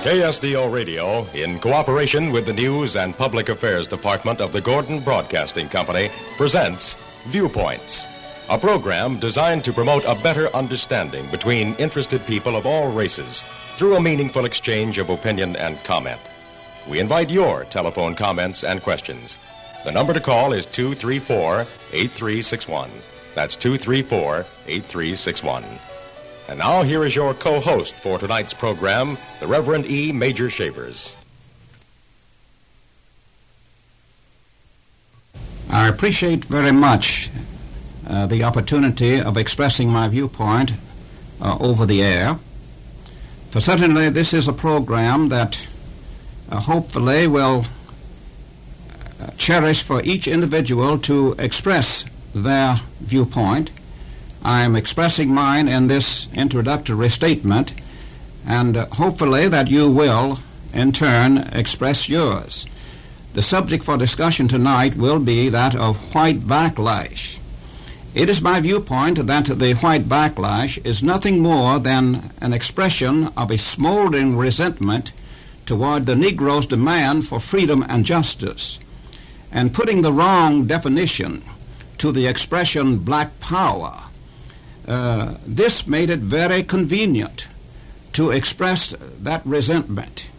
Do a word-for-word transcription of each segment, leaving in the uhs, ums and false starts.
K S D O Radio, in cooperation with the News and Public Affairs Department of the Gordon Broadcasting Company, presents Viewpoints, a program designed to promote a better understanding between interested people of all races through a meaningful exchange of opinion and comment. We invite your telephone comments and questions. The number to call is two three four, eight three six one. That's two three four, eight three six one. And now here is your co-host for tonight's program, the Reverend E. Major Shavers. I appreciate very much uh, the opportunity of expressing my viewpoint uh, over the air. For certainly this is a program that uh, hopefully will uh, cherish for each individual to express their viewpoint. I am expressing mine in this introductory statement, and uh, hopefully that you will, in turn, express yours. The subject for discussion tonight will be that of white backlash. It is my viewpoint that the white backlash is nothing more than an expression of a smoldering resentment toward the Negro's demand for freedom and justice, and putting the wrong definition to the expression black power. Uh, this made it very convenient to express that resentment.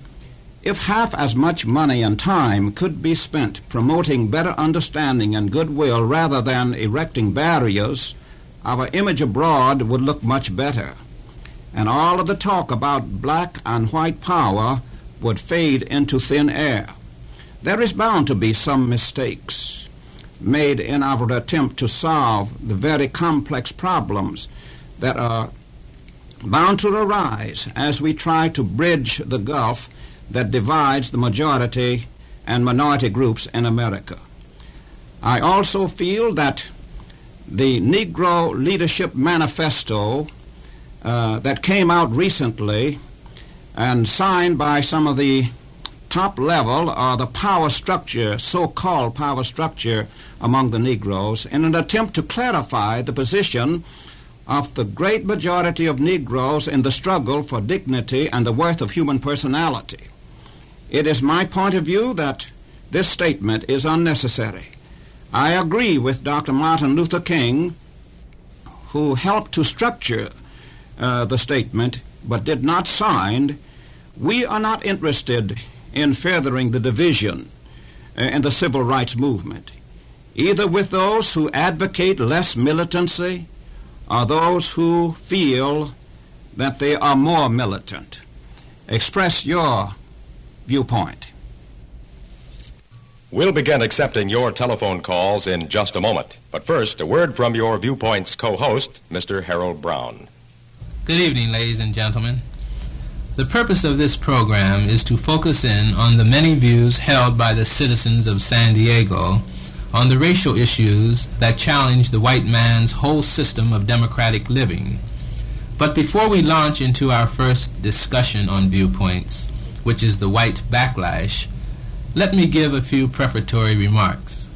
If half as much money and time could be spent promoting better understanding and goodwill rather than erecting barriers, our image abroad would look much better, and all of the talk about black and white power would fade into thin air. There is bound to be some mistakes made in our attempt to solve the very complex problems that are bound to arise as we try to bridge the gulf that divides the majority and minority groups in America. I also feel that the Negro Leadership Manifesto uh, that came out recently and signed by some of the top level or the power structure, so-called power structure among the Negroes, in an attempt to clarify the position of the great majority of Negroes in the struggle for dignity and the worth of human personality. It is my point of view that this statement is unnecessary. I agree with Doctor Martin Luther King, who helped to structure uh, the statement but did not sign. We are not interested in furthering the division uh, in the civil rights movement, either with those who advocate less militancy or those who feel that they are more militant. Express your viewpoint. We'll begin accepting your telephone calls in just a moment. But first, a word from your Viewpoints co-host, Mister Harold Brown. Good evening, ladies and gentlemen. The purpose of this program is to focus in on the many views held by the citizens of San Diego on the racial issues that challenge the white man's whole system of democratic living. But before we launch into our first discussion on viewpoints, which is the white backlash, let me give a few prefatory remarks.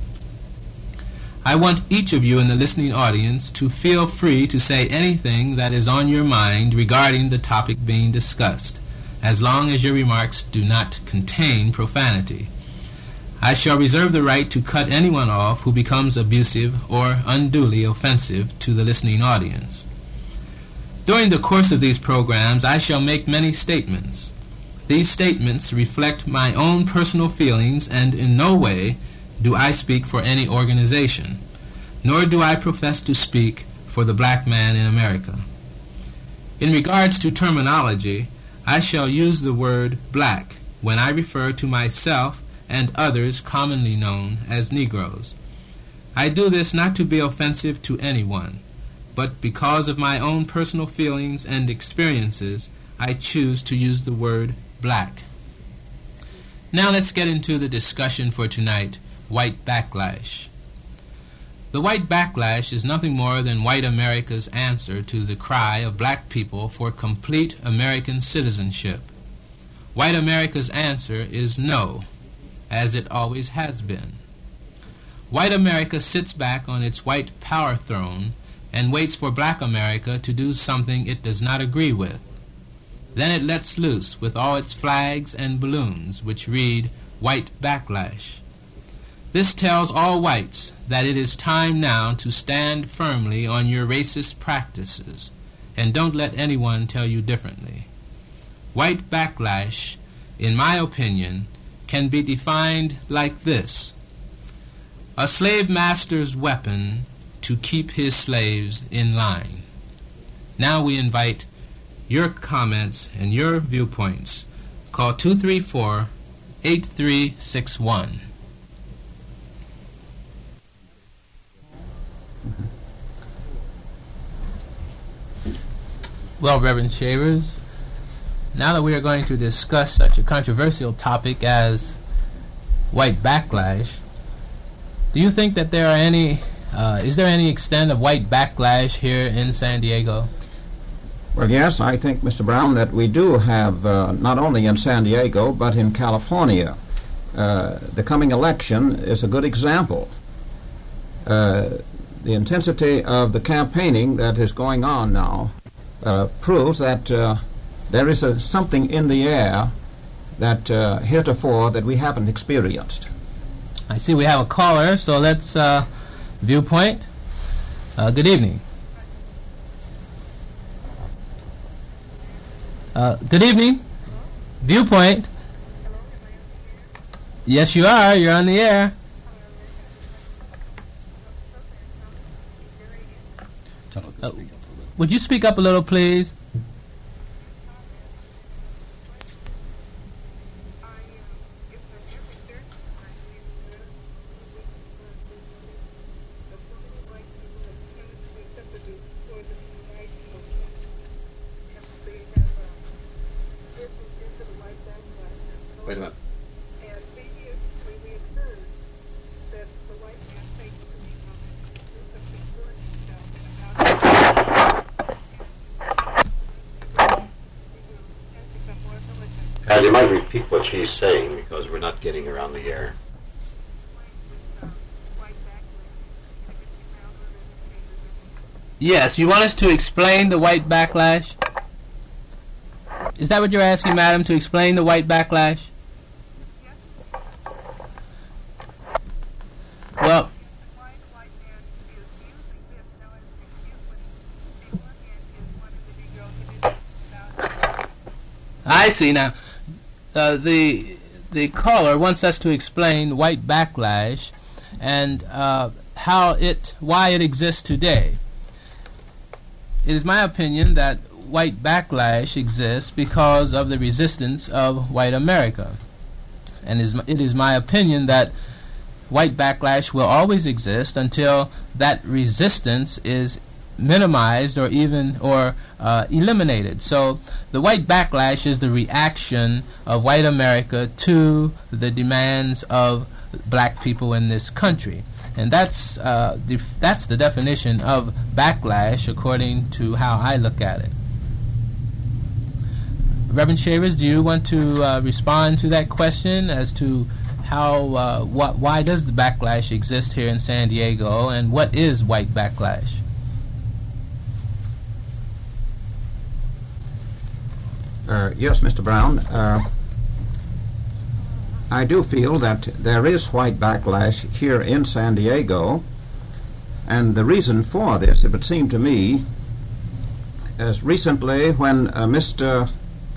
I want each of you in the listening audience to feel free to say anything that is on your mind regarding the topic being discussed, as long as your remarks do not contain profanity. I shall reserve the right to cut anyone off who becomes abusive or unduly offensive to the listening audience. During the course of these programs, I shall make many statements. These statements reflect my own personal feelings, and in no way do I speak for any organization, nor do I profess to speak for the black man in America. In regards to terminology, I shall use the word black when I refer to myself and others commonly known as Negroes. I do this not to be offensive to anyone, but because of my own personal feelings and experiences, I choose to use the word black. Now let's get into the discussion for tonight, white backlash. The white backlash is nothing more than white America's answer to the cry of black people for complete American citizenship. White America's answer is no, as it always has been. White America sits back on its white power throne and waits for black America to do something it does not agree with. Then it lets loose with all its flags and balloons, which read white backlash. This tells all whites that it is time now to stand firmly on your racist practices, and don't let anyone tell you differently. White backlash, in my opinion, can be defined like this: a slave master's weapon to keep his slaves in line. Now we invite your comments and your viewpoints. Call two three four, eight three six one. Well, Reverend Shavers, now that we are going to discuss such a controversial topic as white backlash, do you think that there are any, uh, is there any extent of white backlash here in San Diego? Well, yes, I think, Mister Brown, that we do have, uh, not only in San Diego, but in California. Uh, the coming election is a good example. Uh, the intensity of the campaigning that is going on now uh, proves that uh, there is a, something in the air that uh, heretofore that we haven't experienced. I see we have a caller, so let's uh, viewpoint. Uh, good evening. Uh, good evening. Viewpoint. Yes, you are. You're on the air. Uh, would you speak up a little, please? Wait a minute. And you might repeat what she's saying because we're not getting her on the air. Yes, you want us to explain the white backlash? Is that what you're asking, madam, to explain the white backlash? Well, I see now. Uh, the the caller wants us to explain white backlash and uh, how it, why it exists today. It is my opinion that white backlash exists because of the resistance of white America, and is it is my opinion that white backlash will always exist until that resistance is minimized or even or uh, eliminated. So the white backlash is the reaction of white America to the demands of black people in this country, and that's uh, def- that's the definition of backlash according to how I look at it. Reverend Shavers, do you want to uh, respond to that question as to how uh, what why does the backlash exist here in San Diego, and what is white backlash? Uh, yes, Mister Brown. Uh, I do feel that there is white backlash here in San Diego, and the reason for this, it would seem to me, as recently when uh, Mister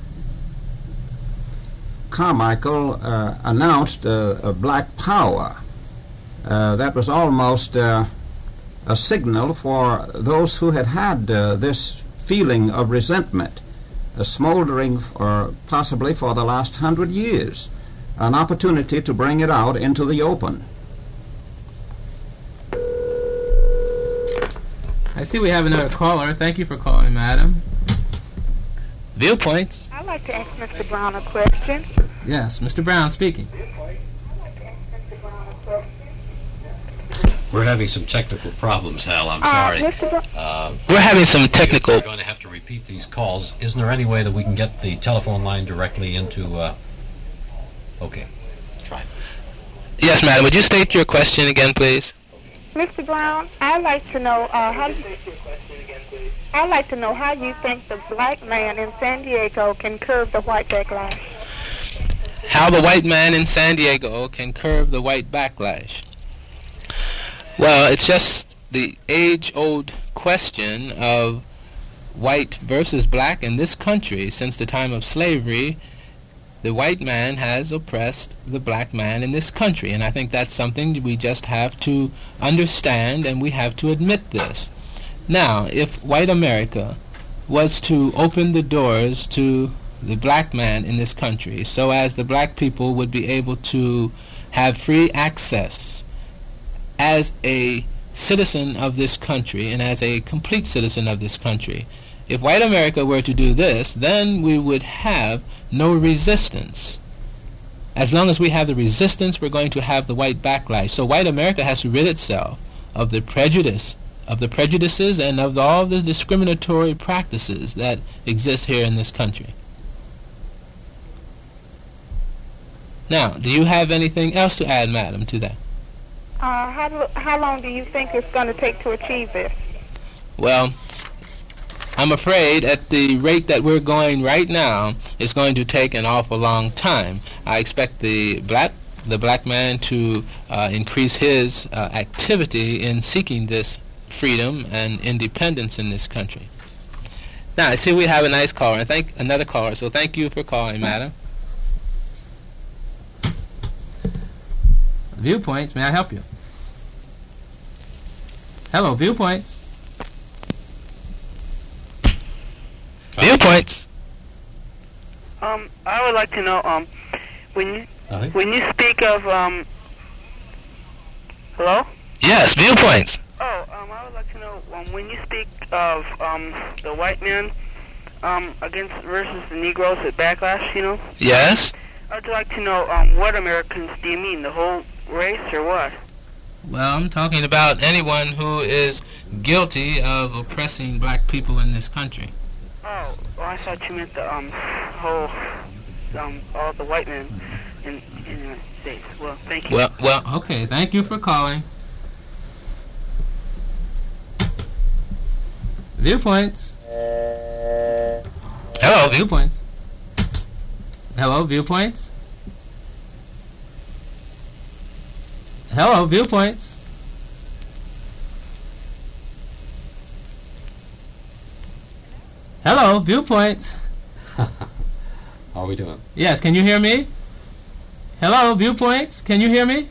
Carmichael uh, announced uh, a black power, uh, that was almost uh, a signal for those who had had uh, this feeling of resentment, uh, smoldering for possibly for the last hundred years, an opportunity to bring it out into the open. I see we have another caller. Thank you for calling, madam. Viewpoints. I'd like to ask Mister Brown a question. Yes, Mister Brown speaking. We're having some technical problems, Hal. I'm Uh, sorry. Mister Bro- Uh, We're having some technical... We're going to have to repeat these calls. Isn't there any way that we can get the telephone line directly into... Uh... Okay. Try. Yes, madam. Would you state your question again, please? Mister Brown, I'd like to know uh, how do you... I'd like to know how you think the black man in San Diego can curb the white backlash. How the white man in San Diego can curb the white backlash. Well, it's just the age-old question of white versus black in this country. Since the time of slavery, the white man has oppressed the black man in this country, and I think that's something we just have to understand, and we have to admit this. Now, if white America was to open the doors to the black man in this country so as the black people would be able to have free access as a citizen of this country and as a complete citizen of this country, if white America were to do this, then we would have no resistance. As long as we have the resistance, we're going to have the white backlash. So white America has to rid itself of the prejudice, of the prejudices and of all the discriminatory practices that exist here in this country. Now, do you have anything else to add, madam, to that? Uh, how, how long do you think it's going to take to achieve this? Well, I'm afraid at the rate that we're going right now, it's going to take an awful long time. I expect the black the black man to uh, increase his uh, activity in seeking this freedom and independence in this country. Now, I see we have a nice caller, and thank another caller. So thank you for calling, madam. Viewpoints, may I help you? Hello, Viewpoints. Viewpoints. Um, I would like to know, um, when you Nothing? when you speak of, um, hello? Yes, Viewpoints. Oh, um, I would like to know, um, when you speak of, um, the white man, um, against versus the Negroes at backlash, you know? Yes. I'd like to know, um, what Americans do you mean, the whole race or what? Well, I'm talking about anyone who is guilty of oppressing black people in this country. Oh, well, I thought you meant the, um, whole, um, all the white men in, in the United States. Well, thank you. Well, well, okay, thank you for calling. Viewpoints. Hello, Viewpoints. Hello, Viewpoints. Hello, Viewpoints. Hello, Viewpoints. How are we doing? Yes, can you hear me? Hello, Viewpoints. Can you hear me?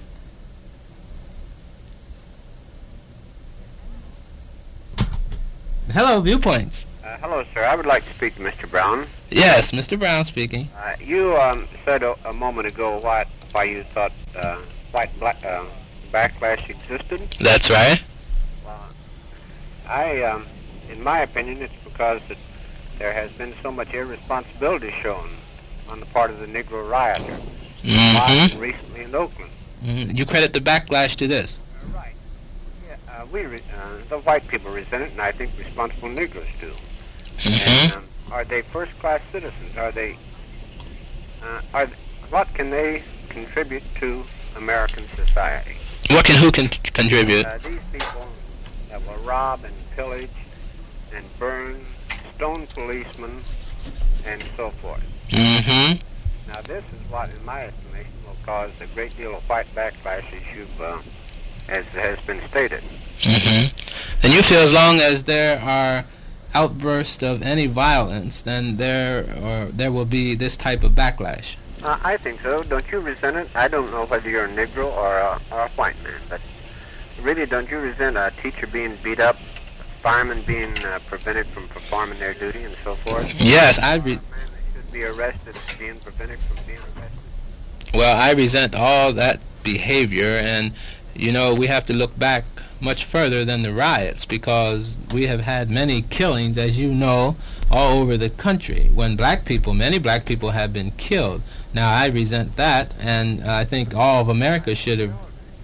Hello, Viewpoints. Uh, hello, sir. I would like to speak to Mister Brown. Yes, Mister Brown speaking. Uh, you um, said a, a moment ago why, why you thought uh, white and black uh, backlash existed. That's right. Well, I, um, in my opinion, it's because that there has been so much irresponsibility shown on the part of the Negro rioters, Mm-hmm. and recently in Oakland. Mm-hmm. You credit the backlash to this. Uh, right. Yeah, uh, we re- uh, the white people resent it, and I think responsible Negroes do. Mm-hmm. And, um, are they first-class citizens? Are they? Uh, are what can they contribute to American society? What can who can contribute? Uh, these people that will rob and pillage and burn, stone policemen, and so forth. Mm-hmm. Now, this is what, in my estimation, will cause a great deal of white backlash, as you've, uh, as has been stated. Mm-hmm. And you feel as long as there are outbursts of any violence, then there or there will be this type of backlash. Uh, I think so. Don't you resent it? I don't know whether you're a Negro or a, or a white man, but really, don't you resent a teacher being beat up, firemen being uh, prevented from performing their duty, and so forth? Yes, I re- A man that should be arrested is being prevented from being arrested. well, I resent all that behavior, and you know we have to look back much further than the riots, because we have had many killings, as you know, all over the country. When black people, many black people have been killed. Now, I resent that, and uh, I think all of America should have.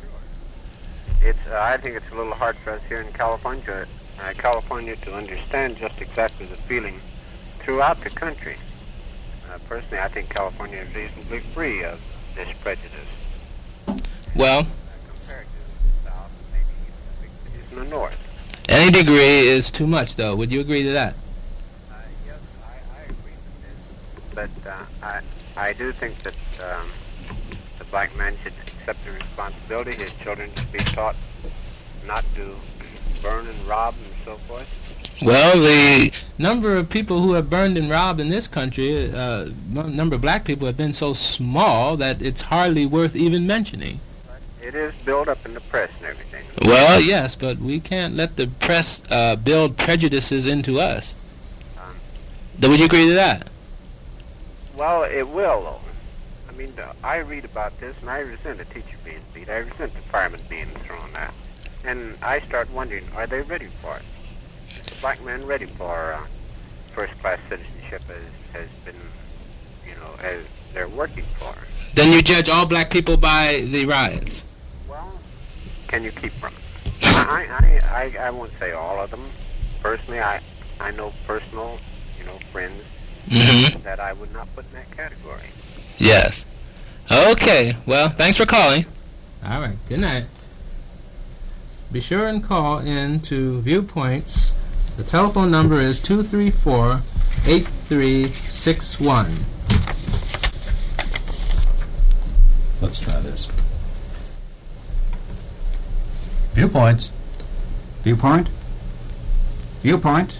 It's, uh, I think it's a little hard for us here in California, uh, California to understand just exactly the feeling throughout the country. Uh, personally, I think California is reasonably free of this prejudice. Well, Uh, compared to the South, maybe even the big cities in the North. Any degree is too much, though. Would you agree to that? Uh, yes, I, I agree with this, but uh, I I do think that um, the black man should accept the responsibility. His children should be taught not to burn and rob and so forth. Well, the number of people who have burned and robbed in this country, uh, n- number of black people have been so small that it's hardly worth even mentioning. It is built up in the press and everything. Well, yes, but we can't let the press uh, build prejudices into us. Um, Th- Would you agree to that? well, it will, though. I mean, uh, I read about this, and I resent a teacher being beat. I resent the fireman being thrown at. And I start wondering, are they ready for it? Is the black man ready for uh, first-class citizenship as has been, you know, as they're working for? Then you judge all black people by the riots. Well, can you keep from it? I, I, I, I won't say all of them. Personally, I, I know personal, you know, friends Mm-hmm. that I would not put in that category. Yes. Okay. Well, thanks for calling. All right. Good night. Be sure and call in to Viewpoints. The telephone number is two three four, eight three six one. Let's try this. Viewpoints. Viewpoint? Viewpoint?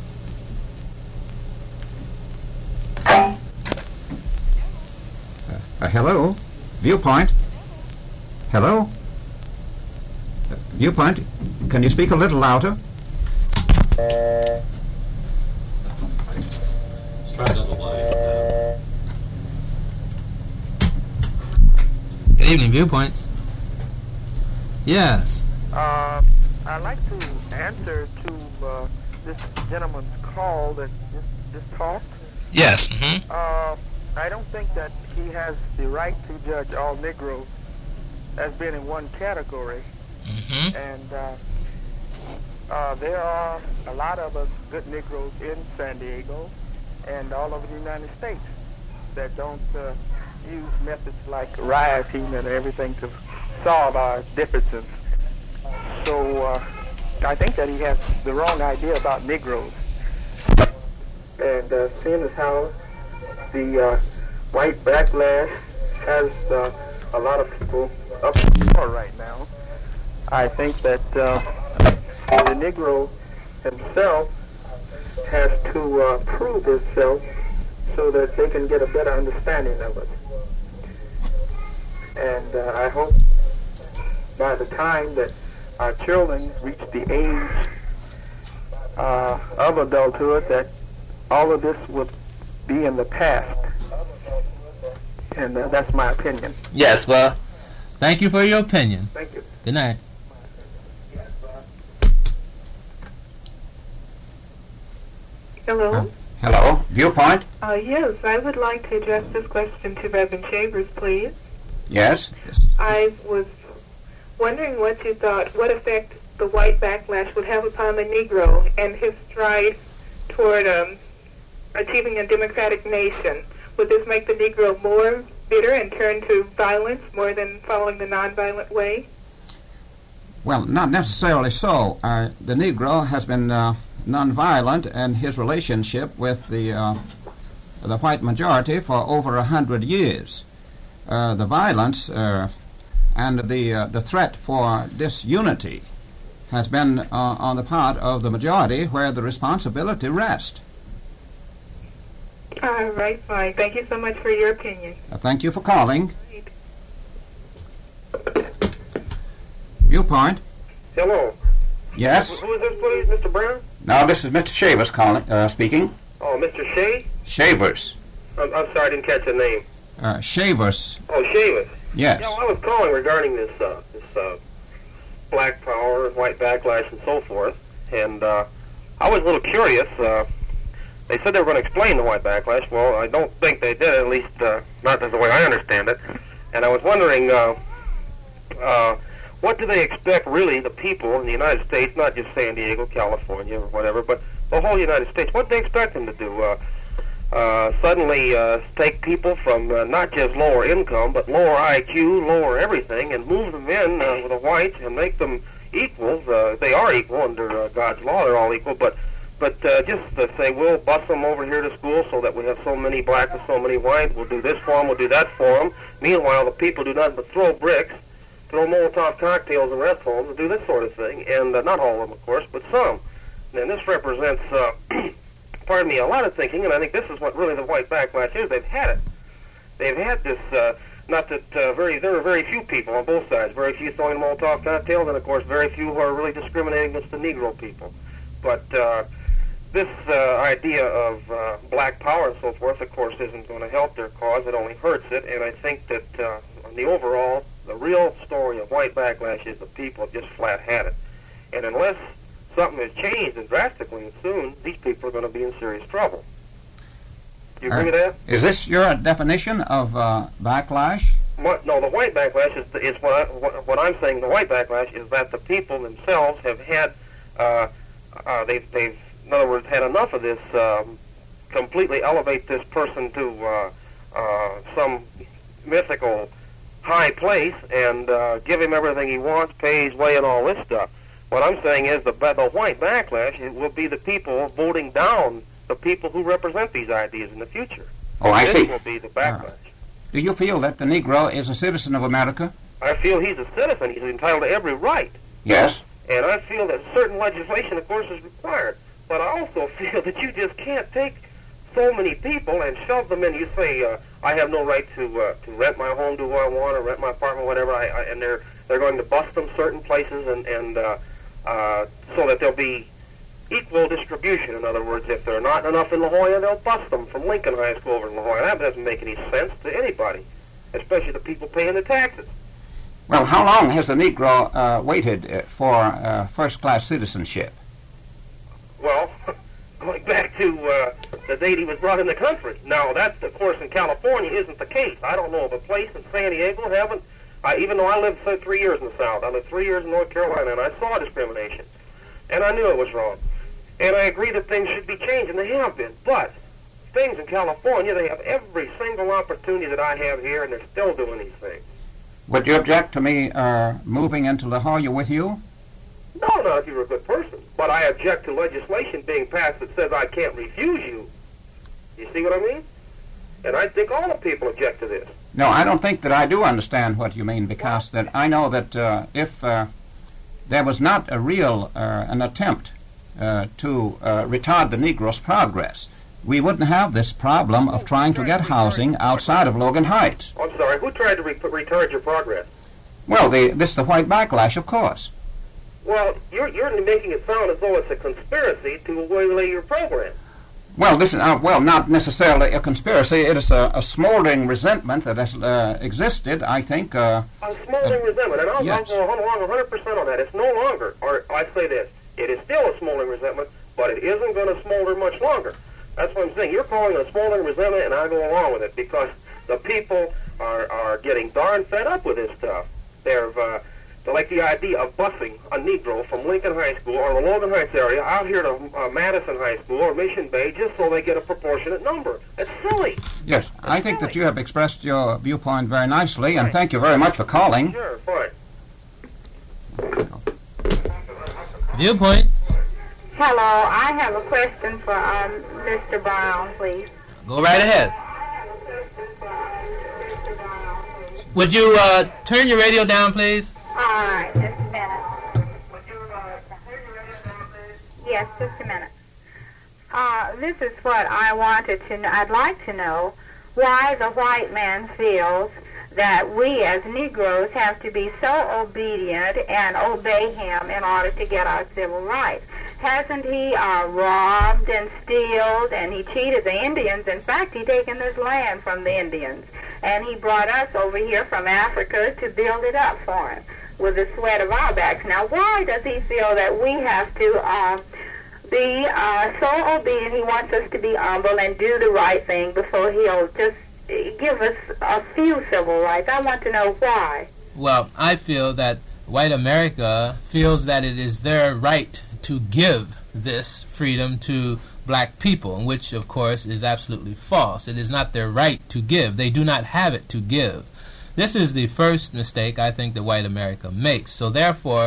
Uh, hello? Viewpoint? Hello? Uh, Viewpoint? Can you speak a little louder? Let's try another line. Good evening, Viewpoints. Yes. Uh, I'd like to answer to uh, this gentleman's call that just, just talked. Yes. Mm-hmm. Uh, I don't think that he has the right to judge all Negroes as being in one category. Mm-hmm. And uh, uh, there are a lot of us good Negroes in San Diego and all over the United States that don't uh, use methods like rioting and everything to solve our differences. So uh, I think that he has the wrong idea about Negroes. And uh, seeing as how the uh, white backlash has uh, a lot of people up for right now, I think that uh, the Negro himself has to uh, prove himself so that they can get a better understanding of it. And uh, I hope by the time that our children reach the age uh, of adulthood that all of this would be in the past. And uh, that's my opinion. Yes, well, thank you for your opinion. Thank you. Good night. Hello? Hello? Viewpoint? Uh, yes, I would like to address this question to Reverend Shavers, please. Yes? I was wondering what you thought, what effect the white backlash would have upon the Negro and his stride toward um, achieving a democratic nation. Would this make the Negro more bitter and turn to violence more than following the nonviolent way? Well, not necessarily so. Uh, the Negro has been uh, nonviolent in his relationship with the uh, the white majority for over a hundred years. Uh, the violence uh, and the uh, the threat for disunity has been uh, on the part of the majority, where the responsibility rests. All right, fine. Thank you so much for your opinion. Uh, thank you for calling. Viewpoint? Hello. Yes? Who is this, please, Mister Brown? No, this is Mister Shavers calling, uh, speaking. Oh, Mister Shea? Shavers. I'm, I'm sorry, I didn't catch the name. Uh, Shavers. Oh, Shavers. Yes. Yeah, well, I was calling regarding this uh, this uh, black power, white backlash, and so forth. And uh, I was a little curious. Uh, they said they were going to explain the white backlash. Well, I don't think they did, at least uh, not the way I understand it. And I was wondering, uh, uh, what do they expect, really, the people in the United States, not just San Diego, California, or whatever, but the whole United States, what do they expect them to do? Uh, uh, suddenly uh, take people from uh, not just lower income, but lower I Q, lower everything, and move them in uh, with the whites and make them equals. Uh, they are equal under uh, God's law. They're all equal. But but uh, just to say we'll bus them over here to school so that we have so many black and so many white. We'll do this for them. We'll do that for them. Meanwhile, the people do nothing but throw bricks, throw Molotov cocktails in rest homes, and do this sort of thing. And uh, not all of them, of course, but some. And this represents, uh, pardon me, a lot of thinking. And I think this is what really the white backlash is. They've had it. They've had this. Uh, Not that uh, very there are very few people on both sides. Very few throwing Molotov cocktails, and of course, very few who are really discriminating against the Negro people. But uh, this uh, idea of uh, black power and so forth, of course, isn't going to help their cause. It only hurts it. And I think that uh, on the overall, the real story of white backlash is the people have just flat had it. And unless something has changed and drastically and soon, these people are going to be in serious trouble. Do you agree with that? Is this your definition of uh, backlash? What, no, the white backlash is, is what, I, what, what I'm saying. The white backlash is that the people themselves have had, uh, uh, they've, they've, in other words, had enough of this, um, completely elevate this person to uh, uh, some mythical high place and uh, give him everything he wants, pay his way, and all this stuff. What I'm saying is the the white backlash will be the people voting down the people who represent these ideas in the future. Oh, I this see. This will be the backlash. Uh, do you feel that the Negro is a citizen of America? I feel he's a citizen. He's entitled to every right. Yes. And I feel that certain legislation, of course, is required. But I also feel that you just can't take so many people and shove them in. You say, uh, I have no right to uh, to rent my home to who I want or rent my apartment, whatever, I, I, and they're they're going to bust them certain places and, and uh, uh, so that there'll be equal distribution. In other words, if there are not enough in La Jolla, they'll bust them from Lincoln High School over in La Jolla. That doesn't make any sense to anybody, especially the people paying the taxes. Well, how long has the Negro uh, waited uh, for uh, first-class citizenship? Well, going back to uh, the date he was brought in the country. Now, that, of course, in California isn't the case. I don't know of a place in San Diego haven't, I, even though I lived for three years in the South. I lived three years in North Carolina, and I saw discrimination. And I knew it was wrong. And I agree that things should be changed, and they have been. But things in California, they have every single opportunity that I have here, and they're still doing these things. Would you object to me uh, moving into La Jolla with you? No, not if you're a good person. But I object to legislation being passed that says I can't refuse you. You see what I mean? And I think all the people object to this. No, I don't think that I do understand what you mean, because that I know that uh, if uh, there was not a real, uh, an attempt uh, to uh, retard the Negro's progress, we wouldn't have this problem of trying to get housing outside of Logan Heights. I'm sorry, who tried to re- retard your progress? Well, the, this is the white backlash, of course. Well, you're, you're making it sound as though it's a conspiracy to waylay your program. Well, this is, uh, well, not necessarily a conspiracy. It is a, a smoldering resentment that has uh, existed, I think. Uh, a smoldering uh, resentment, and I'll, yes. I'll go along one hundred percent on that. It's no longer, or I say this, it is still a smoldering resentment, but it isn't going to smolder much longer. That's what I'm saying. You're calling it a smoldering resentment, and I go along with it, because the people are, are getting darn fed up with this stuff. They're, uh, they like the idea of busing a Negro from Lincoln High School or the Logan Heights area out here to uh, Madison High School or Mission Bay just so they get a proportionate number. It's silly. Yes, it's I think silly. that you have expressed your viewpoint very nicely, and right. thank you very much for calling. Sure, fine. Viewpoint. Hello, I have a question for um, Mister Brown, please. Go right ahead. Would you uh, turn your radio down, please? All right, just a minute. Yes, just a minute. Uh, this is what I wanted to know. I'd like to know why the white man feels that we as Negroes have to be so obedient and obey him in order to get our civil rights. Hasn't he uh, robbed and stealed, and he cheated the Indians? In fact, he taken this land from the Indians, and he brought us over here from Africa to build it up for him with the sweat of our backs. Now, why does he feel that we have to uh, be uh, so obedient? He wants us to be humble and do the right thing before he'll just give us a few civil rights. I want to know why. Well, I feel that white America feels that it is their right to give this freedom to black people, which, of course, is absolutely false. It is not their right to give. They do not have it to give. This is the first mistake I think that white America makes. So therefore,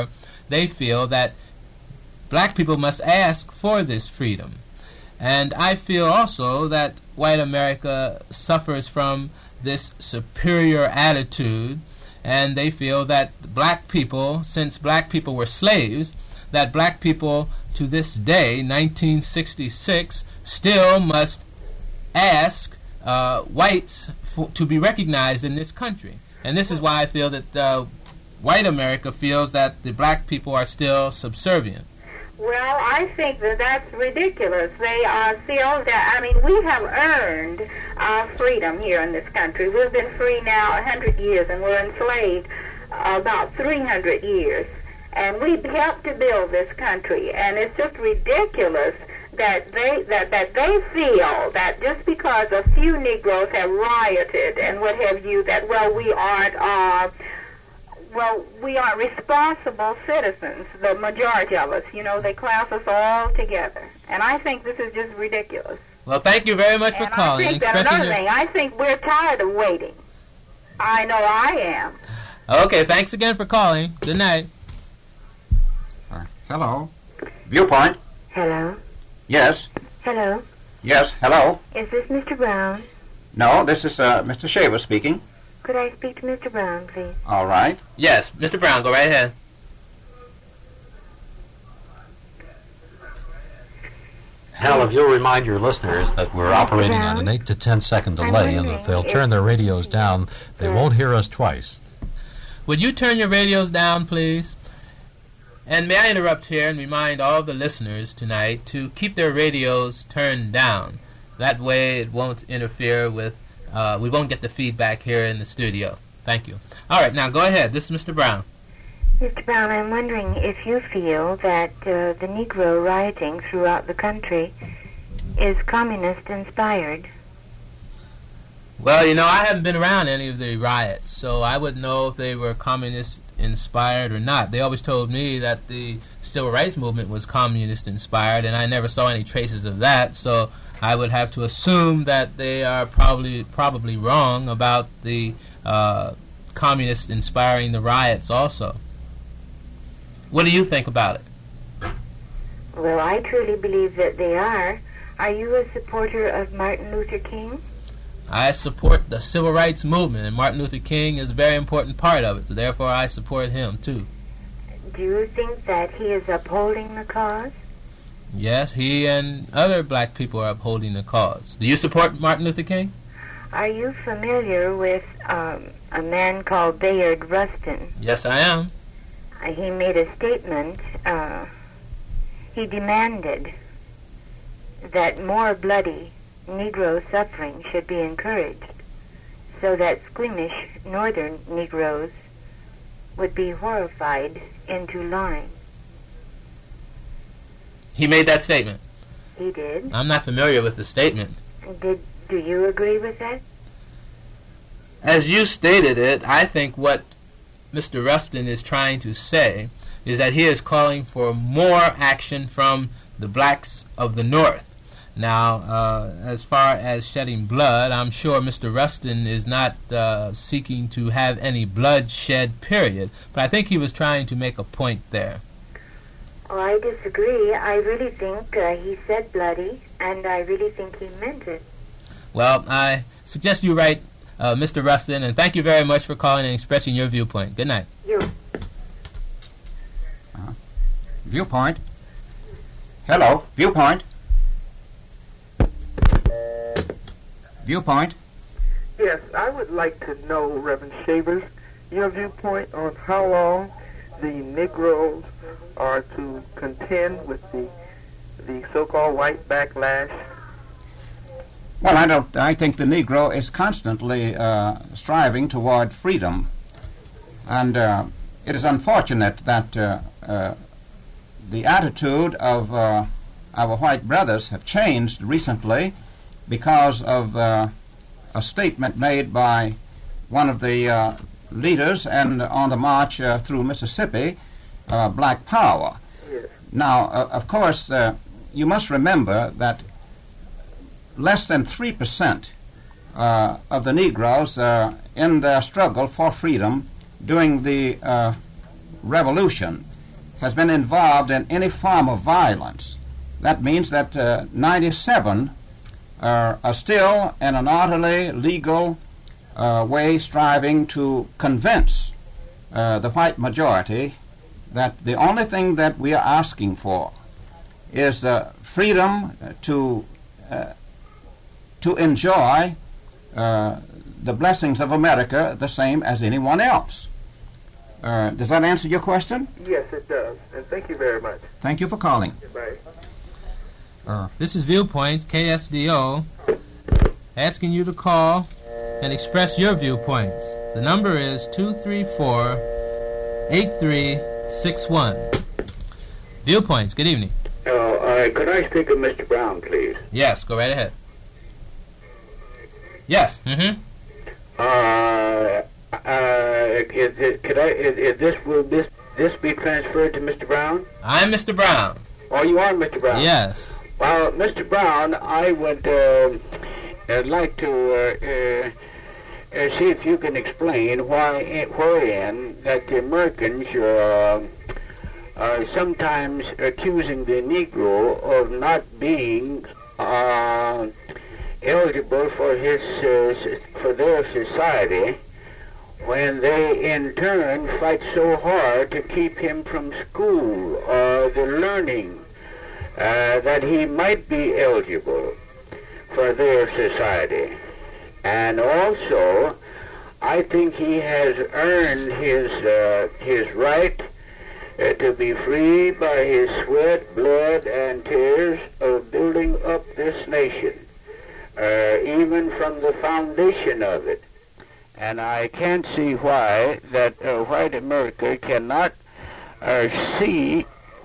they feel that black people must ask for this freedom. And I feel also that white America suffers from this superior attitude, and they feel that black people, since black people were slaves, that black people to this day, nineteen sixty-six, still must ask uh, whites for, to be recognized in this country. And this is why I feel that uh, white America feels that the black people are still subservient. Well, I think that that's ridiculous. They uh, feel that, I mean, we have earned our freedom here in this country. We've been free now one hundred years, and we're enslaved uh, about three hundred years. And we've helped to build this country, and it's just ridiculous that they that, that they feel that just because a few Negroes have rioted and what have you, that, well, we aren't uh, well, we are responsible citizens, the majority of us. You know, they class us all together. And I think this is just ridiculous. Well, thank you very much for and calling. I think that another your... thing, I think we're tired of waiting. I know I am. Okay, thanks again for calling. Good night. Uh, hello. Viewpoint. Hello. Yes. Hello. Yes, hello. Is this Mister Brown? No, this is uh, Mister Shaver speaking. Could I speak to Mister Brown, please? All right. Yes, Mister Brown, go right ahead. Hal, if you'll remind your listeners that we're operating on an eight to ten second delay, and if they'll turn their radios down, they won't hear us twice. Would you turn your radios down, please? And may I interrupt here and remind all the listeners tonight to keep their radios turned down. That way it won't interfere with, uh, we won't get the feedback here in the studio. Thank you. All right, now go ahead. This is Mister Brown. Mister Brown, I'm wondering if you feel that uh, the Negro rioting throughout the country is communist-inspired. Well, you know, I haven't been around any of the riots, so I wouldn't know if they were communist-inspired or not. They always told me that the civil rights movement was communist-inspired, and I never saw any traces of that, so I would have to assume that they are probably probably wrong about the uh, communists inspiring the riots also. What do you think about it? Well, I truly believe that they are. Are you a supporter of Martin Luther King? I support the civil rights movement, and Martin Luther King is a very important part of it, so therefore I support him, too. Do you think that he is upholding the cause? Yes, he and other black people are upholding the cause. Do you support Martin Luther King? Are you familiar with um, a man called Bayard Rustin? Yes, I am. Uh, he made a statement. Uh, he demanded that more bloody Negro suffering should be encouraged so that squeamish northern Negroes would be horrified into line. He made that statement? He did. I'm not familiar with the statement. Did do you agree with that? As you stated it, I think what Mister Rustin is trying to say is that he is calling for more action from the blacks of the North. Now, uh, as far as shedding blood, I'm sure Mister Rustin is not uh, seeking to have any blood shed, period. But I think he was trying to make a point there. Oh, I disagree. I really think uh, he said bloody, and I really think he meant it. Well, I suggest you write uh, Mister Rustin, and thank you very much for calling and expressing your viewpoint. Good night. You. Uh, viewpoint. Hello, viewpoint. Viewpoint. Yes, I would like to know, Reverend Shavers, your viewpoint on how long the Negroes are to contend with the the so-called white backlash. Well, I don't. I think the Negro is constantly uh, striving toward freedom, and uh, it is unfortunate that uh, uh, the attitude of uh, our white brothers have changed recently because of uh, a statement made by one of the uh, leaders and on the march uh, through Mississippi, uh, Black Power. Yes. Now, uh, of course, uh, you must remember that less than three percent uh, of the Negroes uh, in their struggle for freedom during the uh, Revolution has been involved in any form of violence. That means that uh, ninety-seven are, are still in an orderly, legal uh, way striving to convince uh, the white majority that the only thing that we are asking for is uh, freedom to uh, to enjoy uh, the blessings of America the same as anyone else. Uh, does that answer your question? Yes, it does. And thank you very much. Thank you for calling. Goodbye. Uh, This is Viewpoint, K S D O, asking you to call and express your viewpoints. The number is two three four, eight three six one. Viewpoints, good evening. Uh, uh, could I speak of Mister Brown, please? Yes, go right ahead. Yes. Mm-hmm. Uh, uh, is it, could I, is, is this, will this, this be transferred to Mister Brown? I'm Mister Brown. Oh, you are Mister Brown? Yes. Well, Mister Brown, I would uh, uh, like to uh, uh, uh, see if you can explain why, wherein that the Americans are uh, sometimes accusing the Negro of not being uh, eligible for his uh, for their society, when they in turn fight so hard to keep him from school or the learning uh, that he might be eligible for their society. And also, I think he has earned his uh, his right uh, to be free by his sweat, blood, and tears of building up this nation, uh, even from the foundation of it. And I can't see why that uh, white America cannot uh, see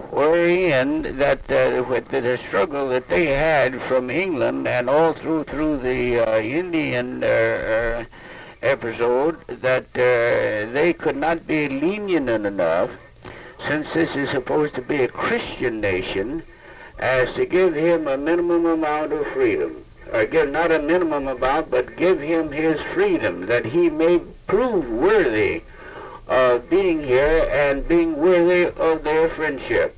wherein that uh, with the struggle that they had from England and all through through the uh, Indian uh, uh, episode, that uh, they could not be lenient enough, since this is supposed to be a Christian nation, as to give him a minimum amount of freedom. Or give not a minimum amount, but give him his freedom, that he may prove worthy of being here and being worthy of their friendship.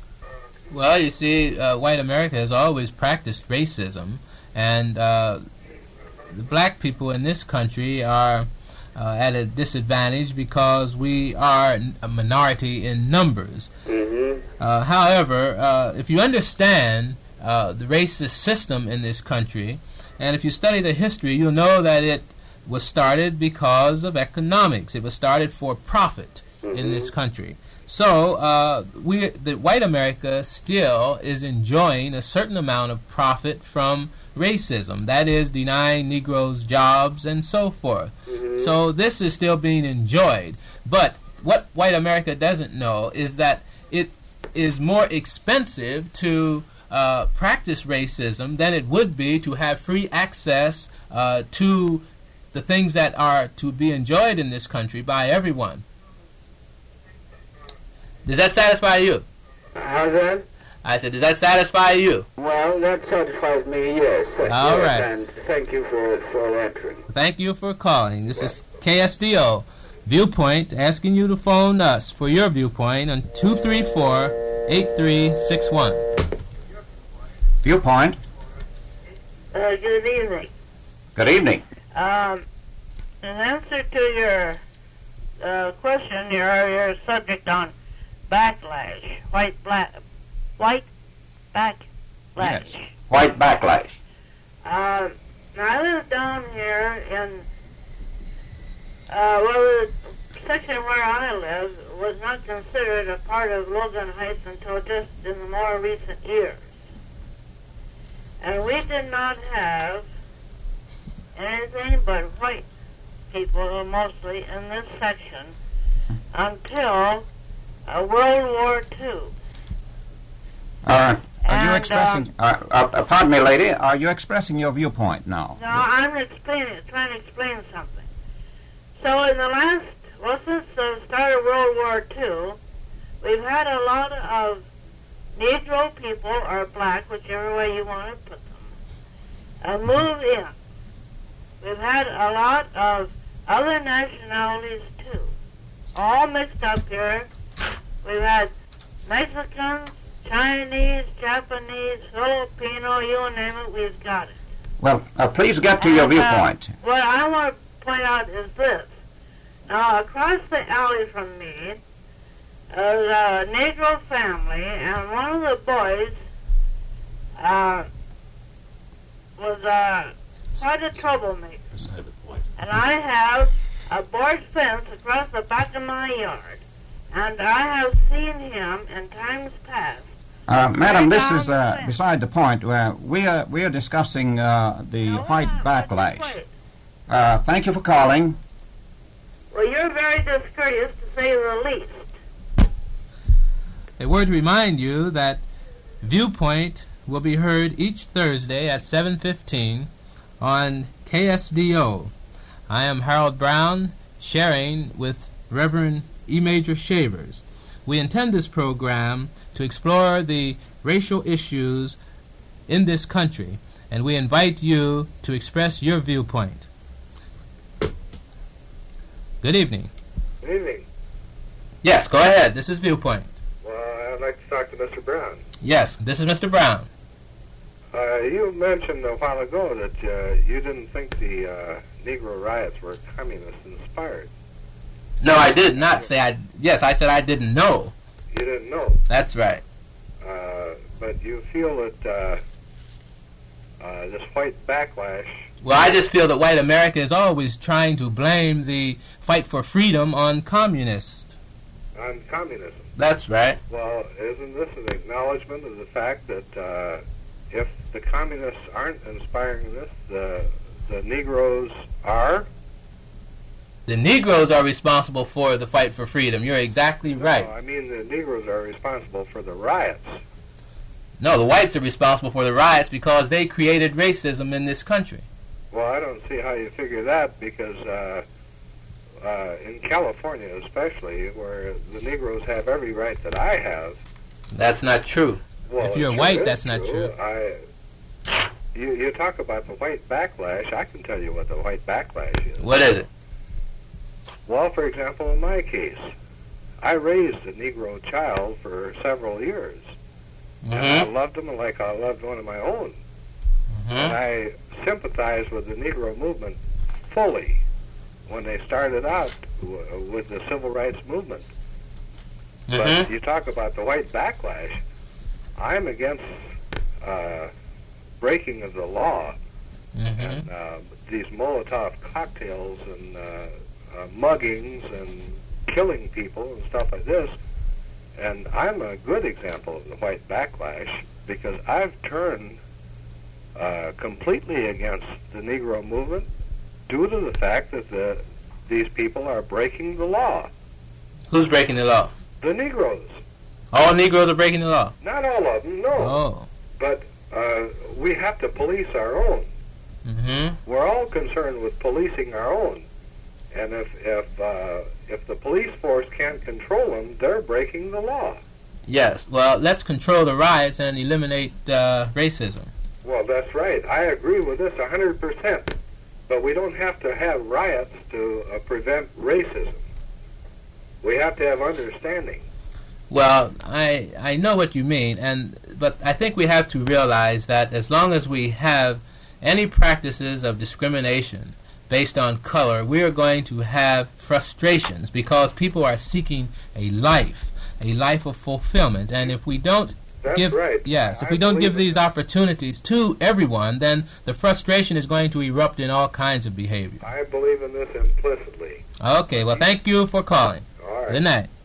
Well, you see, uh, white America has always practiced racism, and uh, the black people in this country are uh, at a disadvantage because we are a minority in numbers. Mm-hmm. Uh, however, uh, if you understand uh, the racist system in this country, and if you study the history, you'll know that it was started because of economics. It was started for profit mm-hmm. in this country. So uh, we, the white America still is enjoying a certain amount of profit from racism. That is, denying Negroes jobs and so forth. Mm-hmm. So this is still being enjoyed. But what white America doesn't know is that it is more expensive to uh, practice racism than it would be to have free access uh, to the things that are to be enjoyed in this country by everyone. Does that satisfy you? How's that? I said, does that satisfy you? Well, that satisfies me, yes. All yes, right. And thank you for, for answering. Thank you for calling. This is K S D O Viewpoint, asking you to phone us for your viewpoint on two three four, eight three six one. Viewpoint. Uh, good evening. Good evening. Um, in answer to your uh, question, your your subject on backlash, white black, white backlash. Yes. White backlash. Um, I live down here in uh, well, the section where I live was not considered a part of Logan Heights until just in the more recent years, and we did not have anything but white people mostly in this section until uh, World War Two. Uh, are and, you expressing, uh, uh, uh, pardon me, lady, are you expressing your viewpoint now? No, I'm explaining, trying to explain something. So in the last, well, since the start of World War Two, we've had a lot of Negro people, or black, whichever way you want to put them, uh, move in. We've had a lot of other nationalities, too, all mixed up here. We've had Mexicans, Chinese, Japanese, Filipino, you name it, we've got it. Well, uh, please get to your And, viewpoint. Uh, what I want to point out is this. Now, across the alley from me, there's a Negro family, and one of the boys uh, was uh, quite a troublemaker. And I have a board fence across the back of my yard, and I have seen him in times past. Uh, madam, this is uh, beside the point. Where we are we are discussing uh, the No, white uh, backlash. wait. Uh, thank you for calling. Well, you're very discourteous, to say the least. A word to remind you that Viewpoint will be heard each Thursday at seven fifteen on K S D O. I am Harold Brown, sharing with Reverend E. Major Shavers. We intend this program to explore the racial issues in this country, and we invite you to express your viewpoint. Good evening. Good evening. Yes, go ahead. This is Viewpoint. Well, I'd like to talk to Mister Brown. Yes, this is Mister Brown. Uh, you mentioned a while ago that uh, you didn't think the uh, Negro riots were communist-inspired. No, I did not say I... Yes, I said I didn't know. You didn't know. That's right. Uh, but you feel that uh, uh, this white backlash... Well, I just feel that white America is always trying to blame the fight for freedom on communists. On communism. That's right. Well, isn't this an acknowledgement of the fact that uh, if the communists aren't inspiring this, the, the Negroes are? The Negroes are responsible for the fight for freedom. You're exactly right. No, I mean the Negroes are responsible for the riots. No, the whites are responsible for the riots because they created racism in this country. Well, I don't see how you figure that because uh, uh, in California especially, where the Negroes have every right that I have... That's not true. Well, if you're it white, sure that's not true. I, you, you talk about the white backlash. I can tell you what the white backlash is. What is it? Well, for example, in my case, I raised a Negro child for several years. Mm-hmm. And I loved him like I loved one of my own. Mm-hmm. And I sympathized with the Negro movement fully when they started out w- with the civil rights movement. Mm-hmm. But you talk about the white backlash. I'm against uh, breaking of the law Mm-hmm. and uh, these Molotov cocktails and uh, uh, muggings and killing people and stuff like this. And I'm a good example of the white backlash because I've turned uh, completely against the Negro movement due to the fact that the, these people are breaking the law. Who's breaking the law? The Negroes. All Negroes are breaking the law? Not all of them, no. Oh. But uh, we have to police our own. Mm-hmm. We're all concerned with policing our own. And if if uh, if the police force can't control them, they're breaking the law. Yes. Well, let's control the riots and eliminate uh, racism. Well, that's right. I agree with this one hundred percent. But we don't have to have riots to uh, prevent racism. We have to have understanding. Well, I I know what you mean, and but I think we have to realize that as long as we have any practices of discrimination based on color, we are going to have frustrations because people are seeking a life, a life of fulfillment, and if we don't That's give right. yes, if I we don't give believe these opportunities to everyone, then the frustration is going to erupt in all kinds of behavior. I believe in this implicitly. Okay, well, thank you for calling. All right. Good night.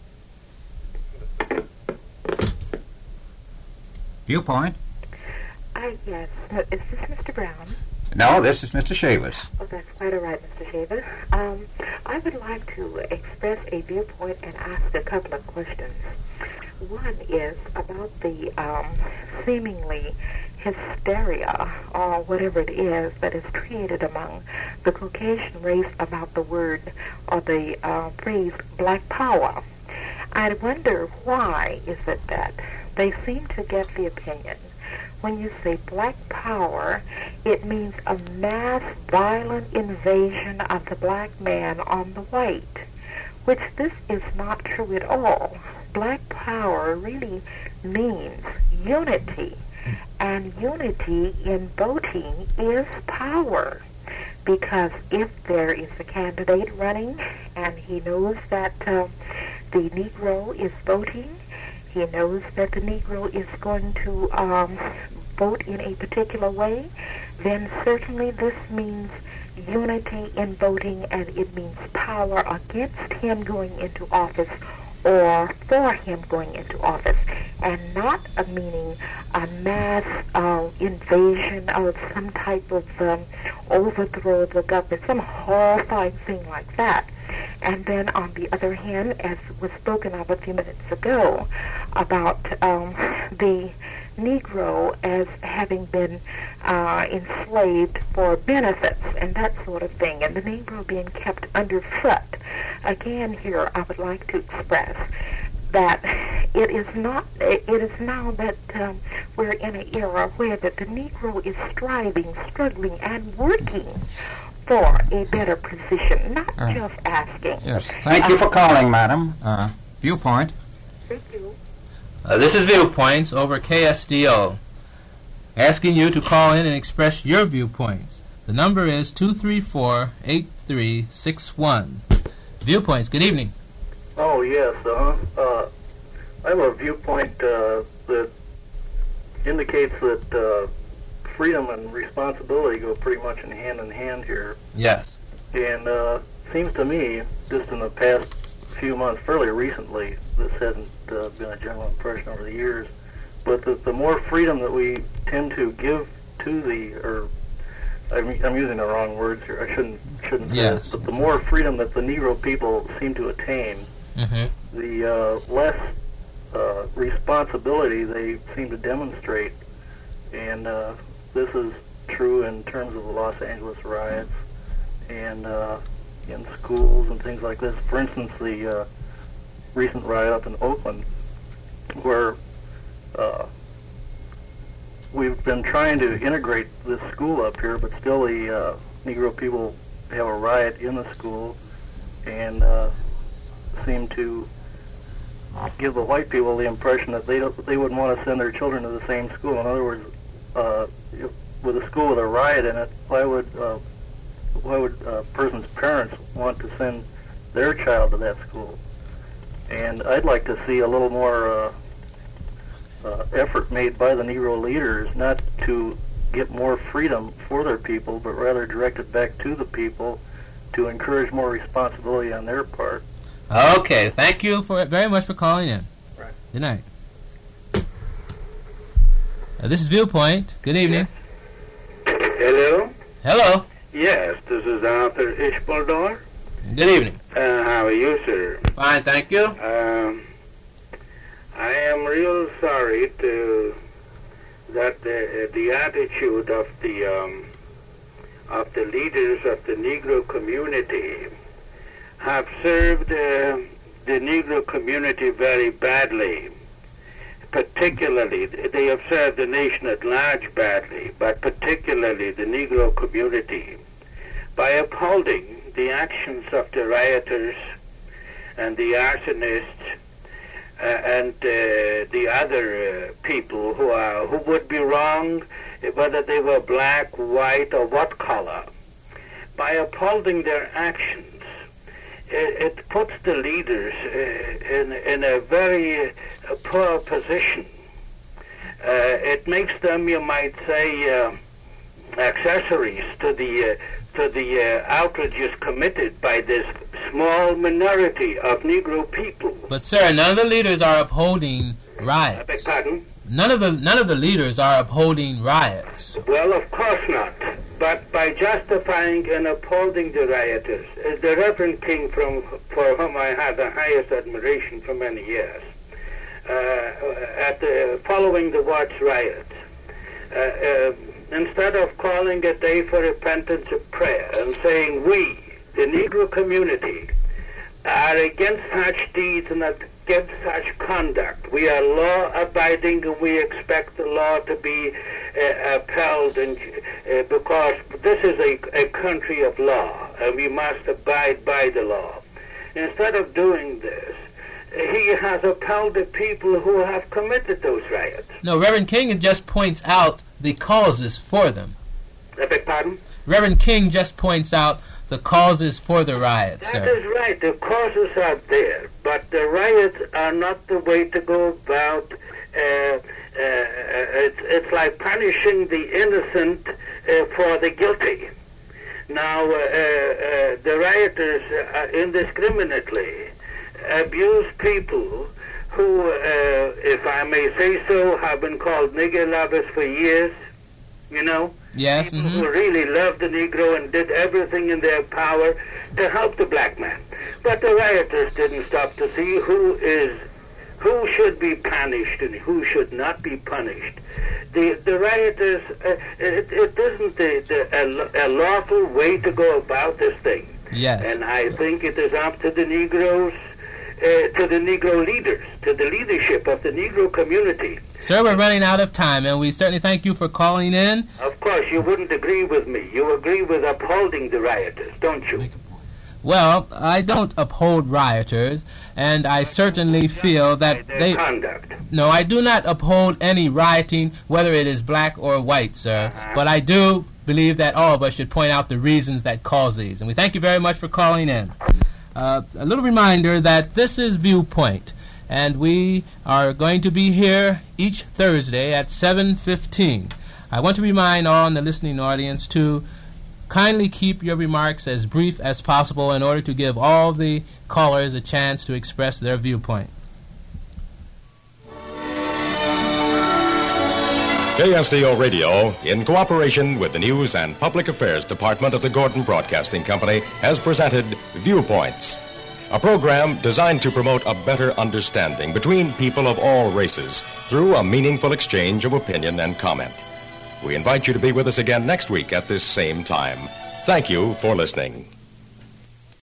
Viewpoint? Uh, yes. Uh, is this Mister Brown? No, this is Mister Shavers. Oh, that's quite all right, Mister Shavers. Um, I would like to express a viewpoint and ask a couple of questions. One is about the um, seemingly hysteria, or whatever it is, that is created among the Caucasian race about the word or the uh, phrase black power. I wonder why is it that they seem to get the opinion when you say black power, it means a mass violent invasion of the black man on the white, which this is not true at all. black power really means unity. And unity in voting is power. Because if there is a candidate running and he knows that uh, the Negro is voting, he knows that the Negro is going to um, vote in a particular way, then certainly this means unity in voting, and it means power against him going into office or for him going into office, and not a meaning a mass uh, invasion of some type of um, overthrow of the government, some horrifying thing like that. And then on the other hand, as was spoken of a few minutes ago, about um, the Negro as having been uh, enslaved for benefits and that sort of thing, and the Negro being kept underfoot. Again, here I would like to express that it is not. It is now that um, we're in an era where that the Negro is striving, struggling, and working for a better position, not uh, just asking. Yes. Thank uh, you for calling, madam. Uh, Viewpoint. Thank you. Uh, this is Viewpoints over K S D O, asking you to call in and express your viewpoints. The number is two three four, eight three six one. Viewpoints, good evening. Oh, yes. Uh, uh, I have a viewpoint uh, that indicates that uh, freedom and responsibility go pretty much in hand in hand here. Yes. And uh, seems to me, just in the past few months, fairly recently, this hasn't uh, been a general impression over the years, but the, the more freedom that we tend to give to the, or I'm, I'm using the wrong words here, I shouldn't shouldn't say yes. this, but the more freedom that the Negro people seem to attain, mm-hmm. the uh, less uh, responsibility they seem to demonstrate. And uh, this is true in terms of the Los Angeles riots and uh, in schools and things like this. For instance, the uh, recent riot up in Oakland, where uh, we've been trying to integrate this school up here, but still the uh, Negro people have a riot in the school and uh, seem to give the white people the impression that they don't, they wouldn't want to send their children to the same school. In other words, uh, if, with a school with a riot in it, why would uh, why would a person's parents want to send their child to that school? And I'd like to see a little more uh, uh, effort made by the Negro leaders, not to get more freedom for their people, but rather direct it back to the people to encourage more responsibility on their part. Okay, thank you for very much for calling in. Right. Good night. Uh, this is Viewpoint. Good evening. Hello? Hello. Yes, this is Arthur Ishbaldor. Good evening. Uh, how are you, sir? Fine, thank you. Um, I am real sorry to that the, the attitude of the um, of the leaders of the Negro community have served uh, the Negro community very badly. Particularly, they have served the nation at large badly, but particularly the Negro community, by upholding the actions of the rioters and the arsonists uh, and uh, the other uh, people who are who would be wrong, whether they were black, white, or what color. By upholding their actions, it, it puts the leaders uh, in in a very uh, poor position. Uh, it makes them, you might say, uh, accessories to the uh, to the uh, outrages committed by this small minority of Negro people. But sir, none of the leaders are upholding riots. I beg pardon? None of the none of the leaders are upholding riots. Well, of course not. But by justifying and upholding the rioters, as the Reverend King, from for whom I had the highest admiration for many years, uh, at the following the Watts riots, uh, uh, instead of calling a day for repentance and prayer and saying we, the Negro community, are against such deeds and against such conduct. We are law-abiding and we expect the law to be uh, upheld, and, uh, because this is a, a country of law and we must abide by the law. Instead of doing this, he has upheld the people who have committed those riots. No, Reverend King just points out the causes for them. I beg pardon? Reverend King just points out the causes for the riots, That sir. is right. The causes are there, but the riots are not the way to go about. Uh, uh, it's, it's like punishing the innocent uh, for the guilty. Now, uh, uh, the rioters uh, indiscriminately abuse people who, uh, if I may say so, have been called nigger lovers for years, you know? Yes, People mm-hmm. who really loved the Negro and did everything in their power to help the black man. But the rioters didn't stop to see who is, who should be punished and who should not be punished. The the rioters, uh, it, it isn't the, the, a, a lawful way to go about this thing. Yes. And I think it is up to the Negroes, uh, to the Negro leaders, to the leadership of the Negro community. Sir, we're running out of time, and we certainly thank you for calling in. Of course, you wouldn't agree with me. You agree with upholding the rioters, don't you? Well, I don't uphold rioters, and I certainly feel that Their they... conduct. No, I do not uphold any rioting, whether it is black or white, sir. Uh-huh. But I do believe that all of us should point out the reasons that cause these. And we thank you very much for calling in. Uh, a little reminder that this is Viewpoint, and we are going to be here each Thursday at seven fifteen. I want to remind all in the listening audience to kindly keep your remarks as brief as possible in order to give all the callers a chance to express their viewpoint. K S D O Radio, in cooperation with the News and Public Affairs Department of the Gordon Broadcasting Company, has presented Viewpoints, a program designed to promote a better understanding between people of all races through a meaningful exchange of opinion and comment. We invite you to be with us again next week at this same time. Thank you for listening.